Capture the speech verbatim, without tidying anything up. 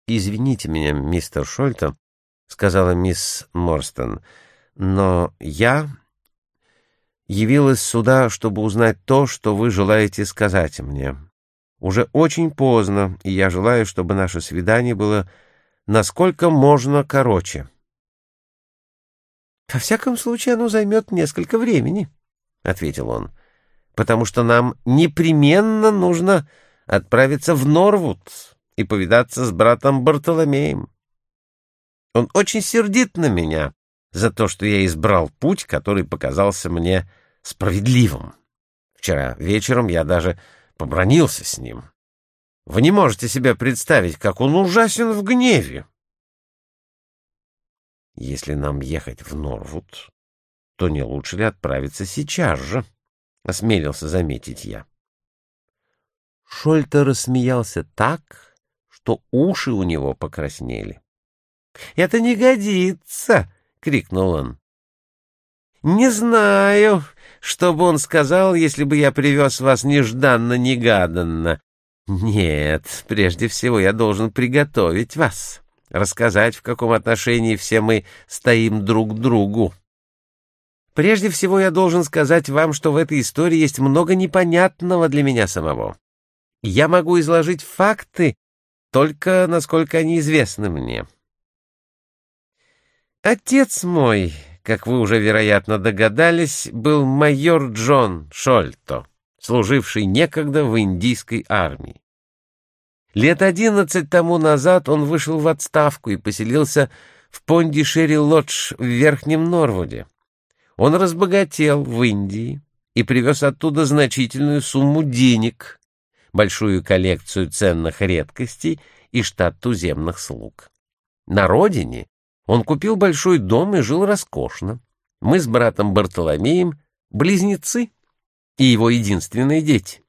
«Извините меня, мистер Шольто», — сказала мисс Морстон, — «но я явилась сюда, чтобы узнать то, что вы желаете сказать мне. Уже очень поздно, и я желаю, чтобы наше свидание было насколько можно короче». «Во всяком случае, оно займет несколько времени», — ответил он, «потому что нам непременно нужно отправиться в Норвуд и повидаться с братом Бартоломеем. Он очень сердит на меня за то, что я избрал путь, который показался мне справедливым. Вчера вечером я даже побранился с ним. Вы не можете себе представить, как он ужасен в гневе. Если нам ехать в Норвуд, то не лучше ли отправиться сейчас же?» — осмелился заметить я. Шольто рассмеялся так, что уши у него покраснели. «Это не годится!» — крикнул он. «Не знаю, что бы он сказал, если бы я привез вас нежданно-негаданно. Нет, прежде всего я должен приготовить вас, рассказать, в каком отношении все мы стоим друг к другу. Прежде всего я должен сказать вам, что в этой истории есть много непонятного для меня самого. Я могу изложить факты только насколько они известны мне. Отец мой, как вы уже, вероятно, догадались, был майор Джон Шольто, служивший некогда в индийской армии. Лет одиннадцать тому назад он вышел в отставку и поселился в Пондишери-Лодж в Верхнем Норвуде. Он разбогател в Индии и привез оттуда значительную сумму денег, большую коллекцию ценных редкостей и штат туземных слуг. На родине он купил большой дом и жил роскошно. Мы с братом Бартоломеем близнецы и его единственные дети.